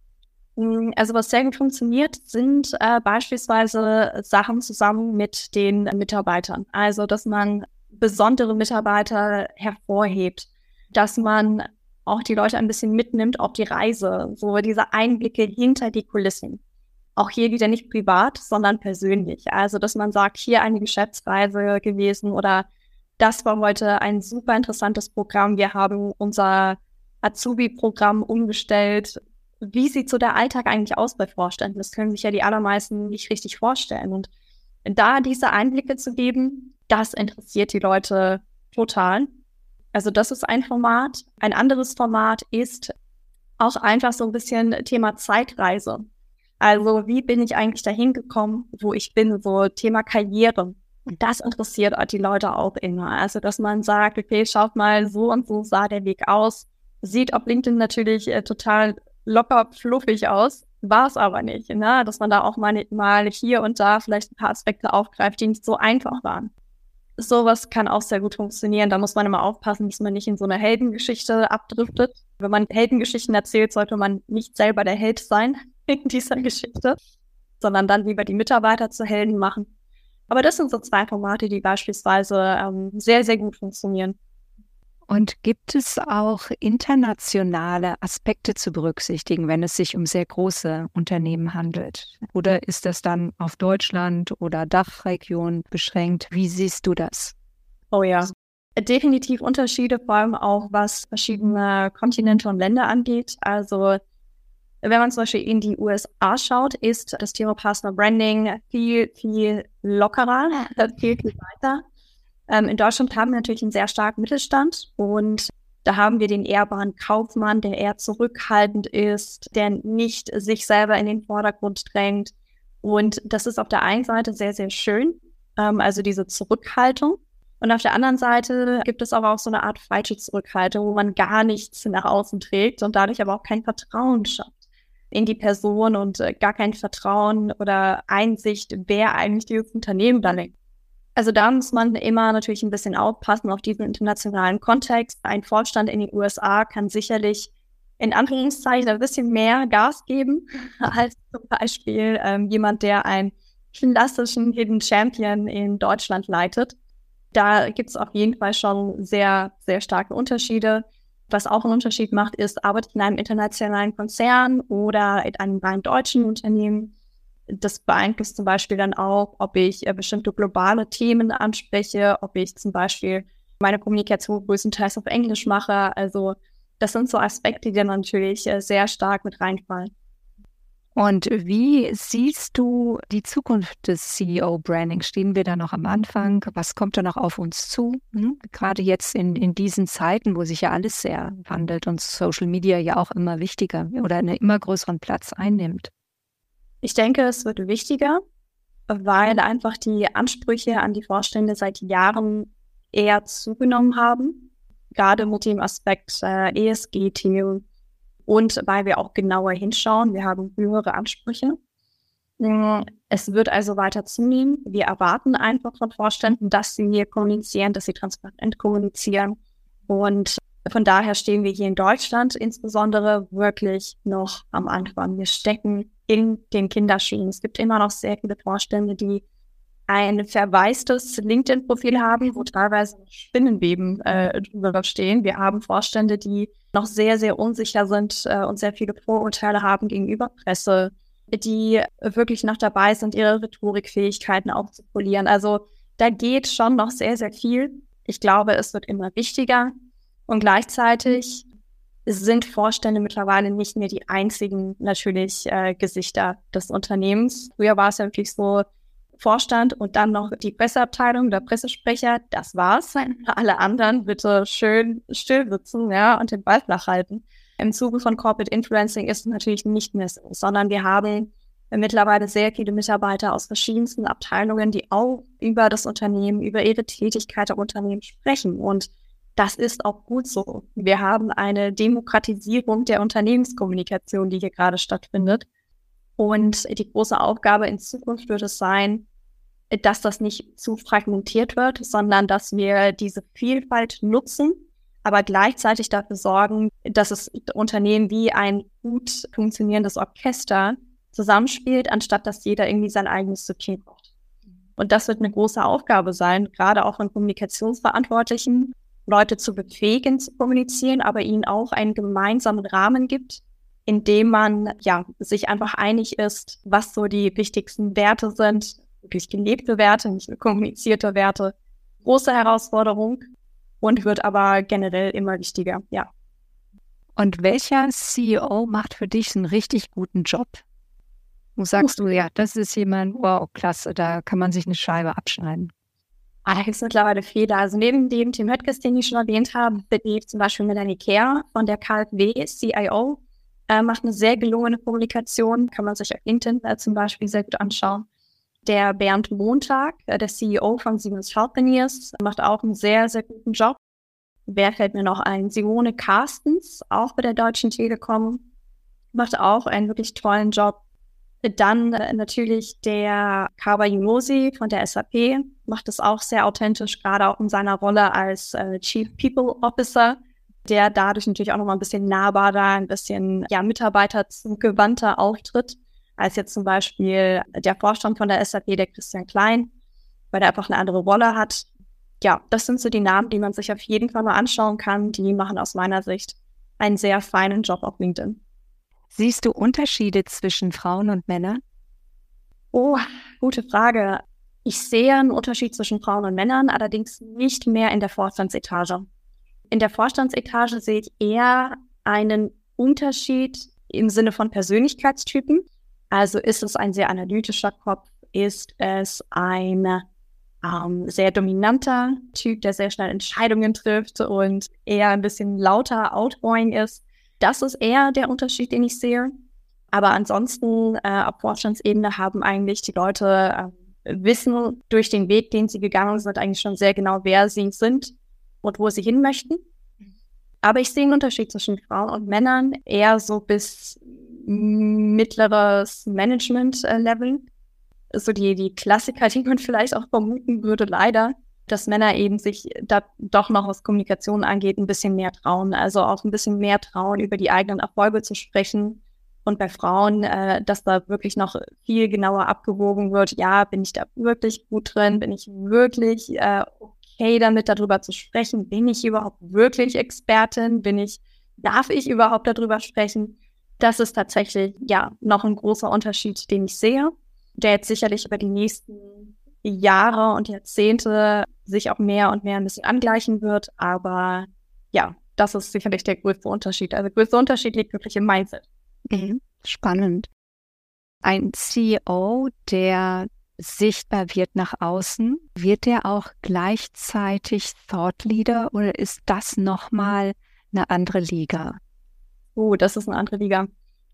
Speaker 2: Also was sehr gut funktioniert, sind beispielsweise Sachen zusammen mit den Mitarbeitern. Also dass man besondere Mitarbeiter hervorhebt, dass man auch die Leute ein bisschen mitnimmt auf die Reise, so diese Einblicke hinter die Kulissen. Auch hier wieder nicht privat, sondern persönlich. Also dass man sagt, hier eine Geschäftsreise gewesen oder das war heute ein super interessantes Programm. Wir haben unser Azubi-Programm umgestellt. Wie sieht so der Alltag eigentlich aus bei Vorständen? Das können sich ja die allermeisten nicht richtig vorstellen. Und da diese Einblicke zu geben, das interessiert die Leute total. Also das ist ein Format. Ein anderes Format ist auch einfach so ein bisschen Thema Zeitreise. Also wie bin ich eigentlich dahin gekommen, wo ich bin, so Thema Karriere. Und das interessiert die Leute auch immer. Also dass man sagt, okay, schaut mal, so und so sah der Weg aus. Sieht auf LinkedIn natürlich total locker fluffig aus, war es aber nicht, dass man da auch mal hier und da vielleicht ein paar Aspekte aufgreift, die nicht so einfach waren. Sowas kann auch sehr gut funktionieren. Da muss man immer aufpassen, dass man nicht in so eine Heldengeschichte abdriftet. Wenn man Heldengeschichten erzählt, sollte man nicht selber der Held sein in dieser Geschichte, sondern dann lieber die Mitarbeiter zu Helden machen. Aber das sind so 2 Formate, die beispielsweise sehr, sehr gut funktionieren.
Speaker 1: Und gibt es auch internationale Aspekte zu berücksichtigen, wenn es sich um sehr große Unternehmen handelt? Oder ist das dann auf Deutschland oder Dachregion beschränkt? Wie siehst du das?
Speaker 2: Oh ja, definitiv Unterschiede, vor allem auch was verschiedene Kontinente und Länder angeht. Also wenn man zum Beispiel in die USA schaut, ist das Thema Personal Branding viel, viel lockerer, viel, viel weiter. In Deutschland haben wir natürlich einen sehr starken Mittelstand und da haben wir den ehrbaren Kaufmann, der eher zurückhaltend ist, der nicht sich selber in den Vordergrund drängt. Und das ist auf der einen Seite sehr, sehr schön, also diese Zurückhaltung. Und auf der anderen Seite gibt es aber auch so eine Art falsche Zurückhaltung, wo man gar nichts nach außen trägt und dadurch aber auch kein Vertrauen schafft in die Person und gar kein Vertrauen oder Einsicht, wer eigentlich dieses Unternehmen da lenkt. Also da muss man immer natürlich ein bisschen aufpassen auf diesen internationalen Kontext. Ein Vorstand in den USA kann sicherlich in Anführungszeichen ein bisschen mehr Gas geben als zum Beispiel jemand, der einen klassischen Hidden Champion in Deutschland leitet. Da gibt es auf jeden Fall schon sehr, sehr starke Unterschiede. Was auch einen Unterschied macht, ist, arbeite ich in einem internationalen Konzern oder in einem rein deutschen Unternehmen. Das beeinflusst zum Beispiel dann auch, ob ich bestimmte globale Themen anspreche, ob ich zum Beispiel meine Kommunikation größtenteils auf Englisch mache. Also das sind so Aspekte, die dann natürlich sehr stark mit reinfallen.
Speaker 1: Und wie siehst du die Zukunft des CEO-Branding? Stehen wir da noch am Anfang? Was kommt da noch auf uns zu? Gerade jetzt in diesen Zeiten, wo sich ja alles sehr wandelt und Social Media ja auch immer wichtiger oder einen immer größeren Platz einnimmt.
Speaker 2: Ich denke, es wird wichtiger, weil einfach die Ansprüche an die Vorstände seit Jahren eher zugenommen haben, gerade mit dem Aspekt ESG-Themen und weil wir auch genauer hinschauen. Wir haben höhere Ansprüche. Es wird also weiter zunehmen. Wir erwarten einfach von Vorständen, dass sie hier kommunizieren, dass sie transparent kommunizieren. Und von daher stehen wir hier in Deutschland insbesondere wirklich noch am Anfang. Wir stecken in den Kinderschuhen. Es gibt immer noch sehr viele Vorstände, die ein verwaistes LinkedIn-Profil haben, wo teilweise Spinnenweben drüber stehen. Wir haben Vorstände, die noch sehr, sehr unsicher sind und sehr viele Vorurteile haben gegenüber Presse, die wirklich noch dabei sind, ihre Rhetorikfähigkeiten aufzupolieren. Also da geht schon noch sehr, sehr viel. Ich glaube, es wird immer wichtiger. Und gleichzeitig sind Vorstände mittlerweile nicht mehr die einzigen natürlich Gesichter des Unternehmens. Früher war es ja wirklich so, Vorstand und dann noch die Presseabteilung, der Pressesprecher, das war's. Alle anderen bitte schön still sitzen, ja, und den Ball flach halten. Im Zuge von Corporate Influencing ist es natürlich nicht mehr so, sondern wir haben mittlerweile sehr viele Mitarbeiter aus verschiedensten Abteilungen, die auch über das Unternehmen, über ihre Tätigkeit am Unternehmen sprechen. Und das ist auch gut so. Wir haben eine Demokratisierung der Unternehmenskommunikation, die hier gerade stattfindet. Und die große Aufgabe in Zukunft wird es sein, dass das nicht zu fragmentiert wird, sondern dass wir diese Vielfalt nutzen, aber gleichzeitig dafür sorgen, dass es Unternehmen wie ein gut funktionierendes Orchester zusammenspielt, anstatt dass jeder irgendwie sein eigenes Süppchen kocht. Und das wird eine große Aufgabe sein, gerade auch von Kommunikationsverantwortlichen, Leute zu befähigen, zu kommunizieren, aber ihnen auch einen gemeinsamen Rahmen gibt, in dem man sich einfach einig ist, was so die wichtigsten Werte sind, wirklich gelebte Werte, nicht nur kommunizierte Werte. Große Herausforderung und wird aber generell immer wichtiger, ja.
Speaker 1: Und welcher CEO macht für dich einen richtig guten Job? Wo sagst du, ja, das ist jemand, wow, klasse, da kann man sich eine Scheibe abschneiden?
Speaker 2: Da gibt es mittlerweile viele. Also neben dem Tim Höttges, den ich schon erwähnt habe, bin ich zum Beispiel Melanie Kehr von der KfW, CIO, macht eine sehr gelungene Kommunikation, kann man sich auf LinkedIn zum Beispiel sehr gut anschauen. Der Bernd Montag, der CEO von Siemens Healthineers, macht auch einen sehr, sehr guten Job. Wer fällt mir noch ein? Simone Carstens, auch bei der Deutschen Telekom, macht auch einen wirklich tollen Job. Dann natürlich der Kawa Yumosi von der SAP macht es auch sehr authentisch, gerade auch in seiner Rolle als Chief People Officer, der dadurch natürlich auch nochmal ein bisschen nahbarer, ein bisschen mitarbeiterzugewandter auftritt, als jetzt zum Beispiel der Vorstand von der SAP, der Christian Klein, weil der einfach eine andere Rolle hat. Ja, das sind so die Namen, die man sich auf jeden Fall mal anschauen kann. Die machen aus meiner Sicht einen sehr feinen Job auf LinkedIn.
Speaker 1: Siehst du Unterschiede zwischen Frauen und Männern?
Speaker 2: Oh, gute Frage. Ich sehe einen Unterschied zwischen Frauen und Männern, allerdings nicht mehr in der Vorstandsetage. In der Vorstandsetage sehe ich eher einen Unterschied im Sinne von Persönlichkeitstypen. Also ist es ein sehr analytischer Kopf? Ist es ein sehr dominanter Typ, der sehr schnell Entscheidungen trifft und eher ein bisschen lauter, outgoing ist? Das ist eher der Unterschied, den ich sehe. Aber ansonsten auf Vorstandsebene haben eigentlich die Leute wissen durch den Weg, den sie gegangen sind, eigentlich schon sehr genau, wer sie sind und wo sie hin möchten. Aber ich sehe einen Unterschied zwischen Frauen und Männern, eher so bis mittleres Management-Level. So die Klassiker, die man vielleicht auch vermuten würde, leider, dass Männer eben sich da doch noch, was Kommunikation angeht, ein bisschen mehr trauen. Also auch ein bisschen mehr trauen, über die eigenen Erfolge zu sprechen. Und bei Frauen, dass da wirklich noch viel genauer abgewogen wird. Ja, bin ich da wirklich gut drin? Bin ich wirklich okay damit, darüber zu sprechen? Bin ich überhaupt wirklich Expertin? Darf ich überhaupt darüber sprechen? Das ist tatsächlich, noch ein großer Unterschied, den ich sehe, der jetzt sicherlich über die nächsten Jahre und Jahrzehnte sich auch mehr und mehr ein bisschen angleichen wird. Aber ja, das ist sicherlich der größte Unterschied. Also der größte Unterschied liegt wirklich im Mindset.
Speaker 1: Spannend. Ein CEO, der sichtbar wird nach außen, wird der auch gleichzeitig Thought Leader oder ist das nochmal eine andere Liga?
Speaker 2: Das ist eine andere Liga.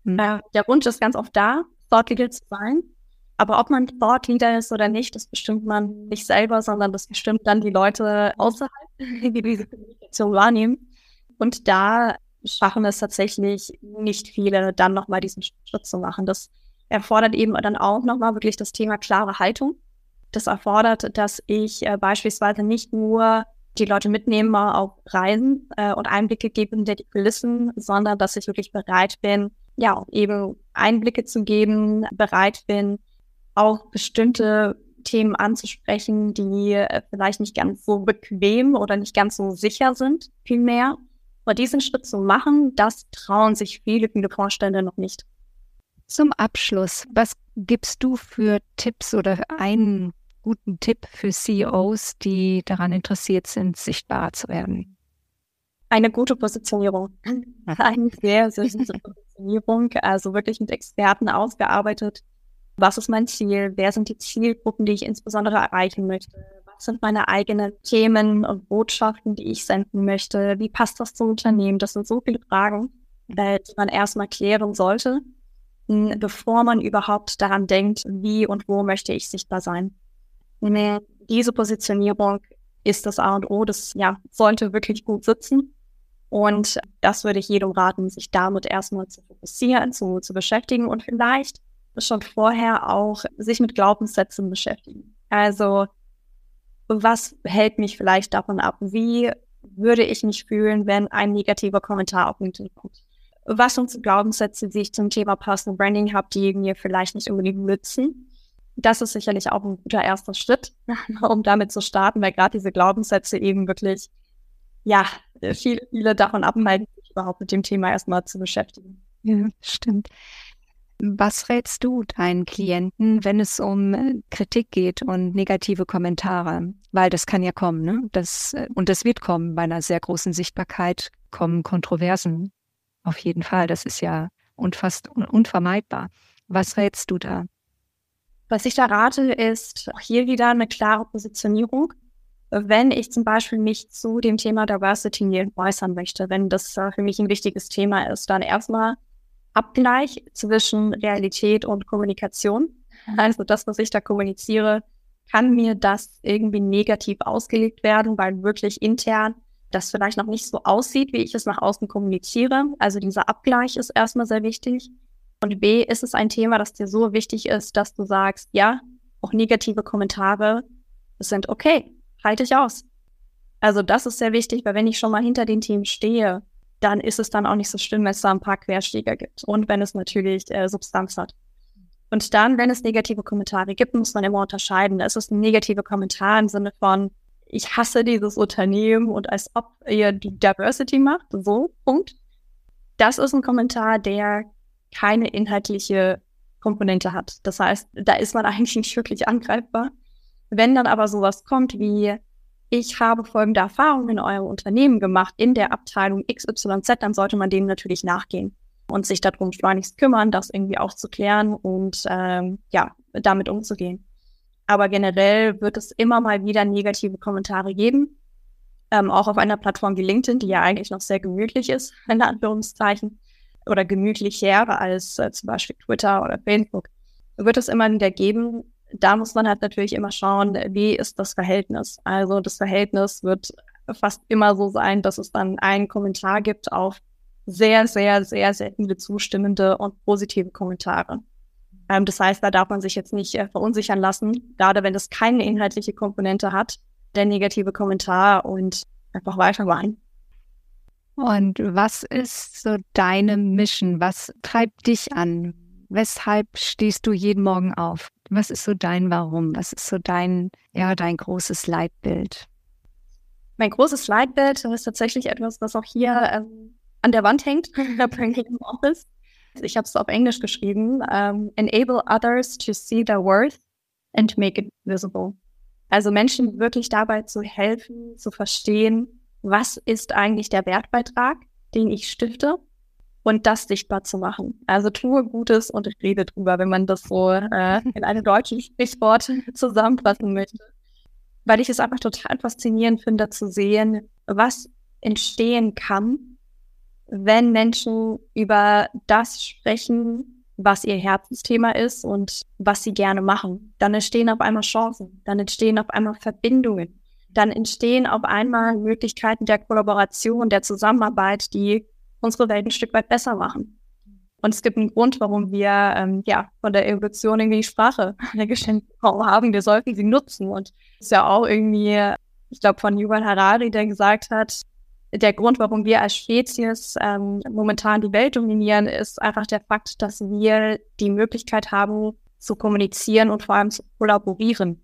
Speaker 2: Der Wunsch ist ganz oft da, Thought Leader zu sein. Aber ob man Thought Leader ist oder nicht, das bestimmt man nicht selber, sondern das bestimmt dann die Leute außerhalb, die diese Kommunikation wahrnehmen. Und da schaffen es tatsächlich nicht viele, dann nochmal diesen Schritt zu machen. Das erfordert eben dann auch nochmal wirklich das Thema klare Haltung. Das erfordert, dass ich beispielsweise nicht nur die Leute mitnehme auf Reisen und Einblicke gebe hinter die Kulissen, sondern dass ich wirklich bereit bin, eben Einblicke zu geben, bereit bin, auch bestimmte Themen anzusprechen, die vielleicht nicht ganz so bequem oder nicht ganz so sicher sind, vielmehr. Aber diesen Schritt zu machen, das trauen sich viele Vorstände noch nicht.
Speaker 1: Zum Abschluss, was gibst du für Tipps oder einen guten Tipp für CEOs, die daran interessiert sind, sichtbarer zu werden?
Speaker 2: Eine gute Positionierung. Eine sehr, sehr gute Positionierung. Also wirklich mit Experten ausgearbeitet. Was ist mein Ziel? Wer sind die Zielgruppen, die ich insbesondere erreichen möchte? Was sind meine eigenen Themen und Botschaften, die ich senden möchte? Wie passt das zum Unternehmen? Das sind so viele Fragen, die man erstmal klären sollte, bevor man überhaupt daran denkt, wie und wo möchte ich sichtbar sein. Diese Positionierung ist das A und O. Das sollte wirklich gut sitzen. Und das würde ich jedem raten, sich damit erstmal zu fokussieren, zu beschäftigen und vielleicht schon vorher auch sich mit Glaubenssätzen beschäftigen. Also, was hält mich vielleicht davon ab? Wie würde ich mich fühlen, wenn ein negativer Kommentar auf LinkedIn kommt? Was sind so Glaubenssätze, die ich zum Thema Personal Branding habe, die mir vielleicht nicht unbedingt nützen? Das ist sicherlich auch ein guter erster Schritt, um damit zu starten, weil gerade diese Glaubenssätze eben wirklich, viele davon abhalten, sich überhaupt mit dem Thema erstmal zu beschäftigen.
Speaker 1: Ja, stimmt. Was rätst du deinen Klienten, wenn es um Kritik geht und negative Kommentare? Weil das kann ja kommen, ne? Das wird kommen. Bei einer sehr großen Sichtbarkeit kommen Kontroversen. Auf jeden Fall. Das ist ja fast unvermeidbar. Was rätst du da?
Speaker 2: Was ich da rate, ist auch hier wieder eine klare Positionierung. Wenn ich zum Beispiel mich zu dem Thema Diversity äußern möchte, wenn das für mich ein wichtiges Thema ist, dann erstmal Abgleich zwischen Realität und Kommunikation. Also das, was ich da kommuniziere, kann mir das irgendwie negativ ausgelegt werden, weil wirklich intern das vielleicht noch nicht so aussieht, wie ich es nach außen kommuniziere. Also dieser Abgleich ist erstmal sehr wichtig. Und B, ist es ein Thema, das dir so wichtig ist, dass du sagst, ja, auch negative Kommentare sind okay, halte ich aus. Also das ist sehr wichtig, weil wenn ich schon mal hinter den Themen stehe, dann ist es dann auch nicht so schlimm, wenn es da ein paar Querschläger gibt und wenn es natürlich Substanz hat. Und dann, wenn es negative Kommentare gibt, muss man immer unterscheiden. Es ist ein negativer Kommentar im Sinne von, ich hasse dieses Unternehmen und als ob ihr die Diversity macht, so, Punkt. Das ist ein Kommentar, der keine inhaltliche Komponente hat. Das heißt, da ist man eigentlich nicht wirklich angreifbar. Wenn dann aber sowas kommt wie, ich habe folgende Erfahrungen in eurem Unternehmen gemacht, in der Abteilung XYZ, dann sollte man dem natürlich nachgehen und sich darum schleunigst kümmern, das irgendwie aufzuklären und damit umzugehen. Aber generell wird es immer mal wieder negative Kommentare geben, auch auf einer Plattform wie LinkedIn, die ja eigentlich noch sehr gemütlich ist, in Anführungszeichen, oder gemütlicher als zum Beispiel Twitter oder Facebook, wird es immer wieder geben. Da muss man halt natürlich immer schauen, wie ist das Verhältnis. Also das Verhältnis wird fast immer so sein, dass es dann einen Kommentar gibt auf sehr, sehr, sehr, sehr viele zustimmende und positive Kommentare. Das heißt, da darf man sich jetzt nicht verunsichern lassen, gerade wenn es keine inhaltliche Komponente hat, der negative Kommentar, und einfach weitermachen.
Speaker 1: Und was ist so deine Mission? Was treibt dich an? Weshalb stehst du jeden Morgen auf? Was ist so dein Warum? Was ist so dein großes Leitbild?
Speaker 2: Mein großes Leitbild ist tatsächlich etwas, was auch hier an der Wand hängt, im Office. Ich habe es auf Englisch geschrieben. Enable others to see their worth and make it visible. Also Menschen wirklich dabei zu helfen, zu verstehen, was ist eigentlich der Wertbeitrag, den ich stifte, und das sichtbar zu machen. Also tue Gutes und rede drüber, wenn man das so in einem deutschen Sprichwort zusammenfassen möchte. Weil ich es einfach total faszinierend finde, zu sehen, was entstehen kann, wenn Menschen über das sprechen, was ihr Herzensthema ist und was sie gerne machen. Dann entstehen auf einmal Chancen, dann entstehen auf einmal Verbindungen, dann entstehen auf einmal Möglichkeiten der Kollaboration, der Zusammenarbeit, die unsere Welt ein Stück weit besser machen. Und es gibt einen Grund, warum wir von der Evolution irgendwie die Sprache geschenkt bekommen haben. Wir sollten sie nutzen. Und es ist ja auch irgendwie, ich glaube, von Yuval Harari, der gesagt hat, der Grund, warum wir als Spezies momentan die Welt dominieren, ist einfach der Fakt, dass wir die Möglichkeit haben, zu kommunizieren und vor allem zu kollaborieren.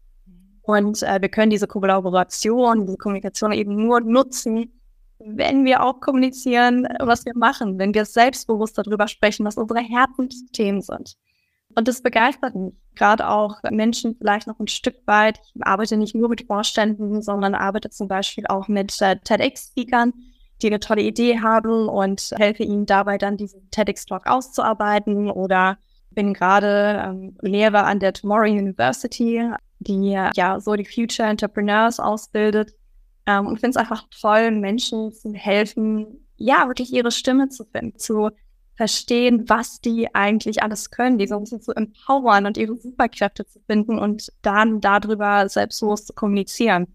Speaker 2: Und wir können diese Kollaboration, diese Kommunikation eben nur nutzen, wenn wir auch kommunizieren, was wir machen, wenn wir selbstbewusst darüber sprechen, was unsere Herzensthemen sind. Und das begeistert mich, gerade auch Menschen vielleicht noch ein Stück weit. Ich arbeite nicht nur mit Vorständen, sondern arbeite zum Beispiel auch mit TEDx-Speakern, die eine tolle Idee haben, und helfe ihnen dabei dann, diesen TEDx-Talk auszuarbeiten, oder bin gerade Lehrer an der Tomorrow University, die so die Future Entrepreneurs ausbildet. Und finde es einfach toll, Menschen zu helfen, wirklich ihre Stimme zu finden, zu verstehen, was die eigentlich alles können, die so ein bisschen zu empowern und ihre Superkräfte zu finden und dann darüber selbstbewusst zu kommunizieren.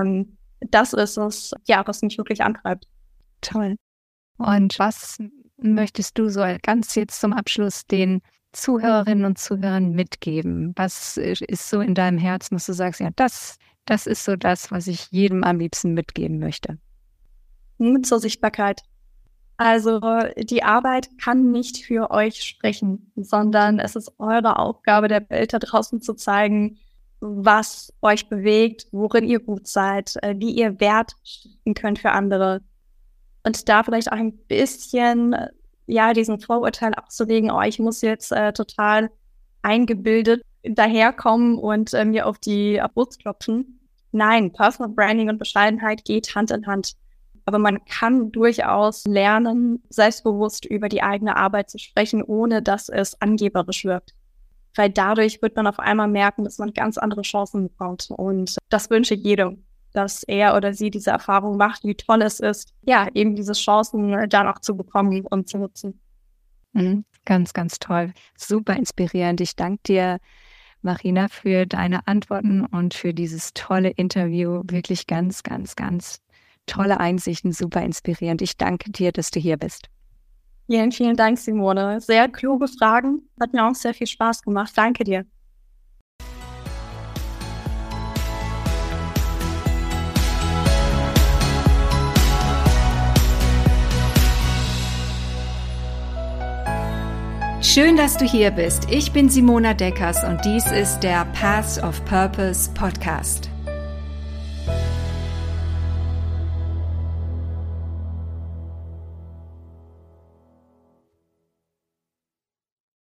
Speaker 2: Das ist es, was mich wirklich antreibt.
Speaker 1: Toll. Und was möchtest du so ganz jetzt zum Abschluss den Zuhörerinnen und Zuhörern mitgeben? Was ist so in deinem Herzen, dass du sagst, das ist so das, was ich jedem am liebsten mitgeben möchte?
Speaker 2: Mut zur Sichtbarkeit. Also die Arbeit kann nicht für euch sprechen, sondern es ist eure Aufgabe, der Welt da draußen zu zeigen, was euch bewegt, worin ihr gut seid, wie ihr Wert stiften könnt für andere. Und da vielleicht auch ein bisschen diesen Vorurteil abzulegen, ich muss jetzt total eingebildet daherkommen und mir auf die Brust klopfen. Nein, Personal Branding und Bescheidenheit geht Hand in Hand. Aber man kann durchaus lernen, selbstbewusst über die eigene Arbeit zu sprechen, ohne dass es angeberisch wirkt. Weil dadurch wird man auf einmal merken, dass man ganz andere Chancen bekommt. Und das wünsche ich jedem, dass er oder sie diese Erfahrung macht, wie toll es ist, eben diese Chancen dann auch zu bekommen und zu nutzen.
Speaker 1: Ganz, ganz toll. Super inspirierend. Ich danke dir, Marina, für deine Antworten und für dieses tolle Interview. Wirklich ganz, ganz, ganz tolle Einsichten, super inspirierend. Ich danke dir, dass du hier bist.
Speaker 2: Vielen, vielen Dank, Simone. Sehr kluge Fragen. Hat mir auch sehr viel Spaß gemacht. Danke dir.
Speaker 1: Schön, dass du hier bist. Ich bin Simona Deckers und dies ist der Paths of Purpose Podcast.